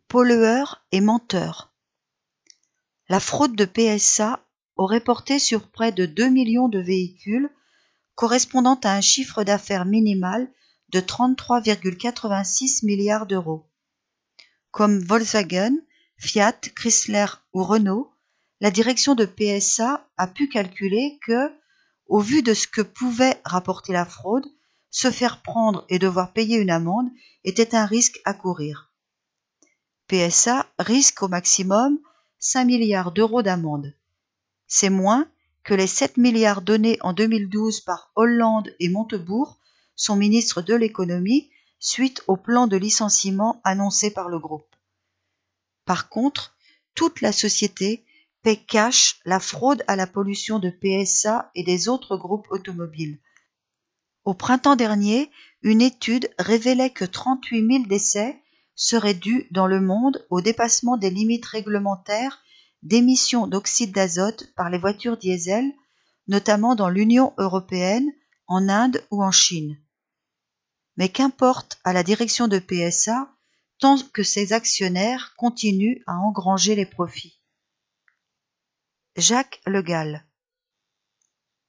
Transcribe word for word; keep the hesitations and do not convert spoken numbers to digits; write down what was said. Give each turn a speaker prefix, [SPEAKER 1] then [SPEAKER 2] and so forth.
[SPEAKER 1] pollueurs et menteurs. La fraude de P S A aurait porté sur près de deux millions de véhicules, correspondant à un chiffre d'affaires minimal de trente-trois virgule quatre-vingt-six milliards d'euros. Comme Volkswagen, Fiat, Chrysler ou Renault, la direction de P S A a pu calculer que, au vu de ce que pouvait rapporter la fraude, se faire prendre et devoir payer une amende était un risque à courir. P S A risque au maximum cinq milliards d'euros d'amende. C'est moins que les sept milliards donnés en deux mille douze par Hollande et Montebourg, son ministre de l'économie, suite au plan de licenciement annoncé par le groupe. Par contre, toute la société paie cash la fraude à la pollution de P S A et des autres groupes automobiles. Au printemps dernier, une étude révélait que trente-huit mille décès seraient dus dans le monde au dépassement des limites réglementaires d'émissions d'oxyde d'azote par les voitures diesel, notamment dans l'Union européenne, en Inde ou en Chine. Mais qu'importe à la direction de P S A tant que ses actionnaires continuent à engranger les profits. Jacques Le Gall.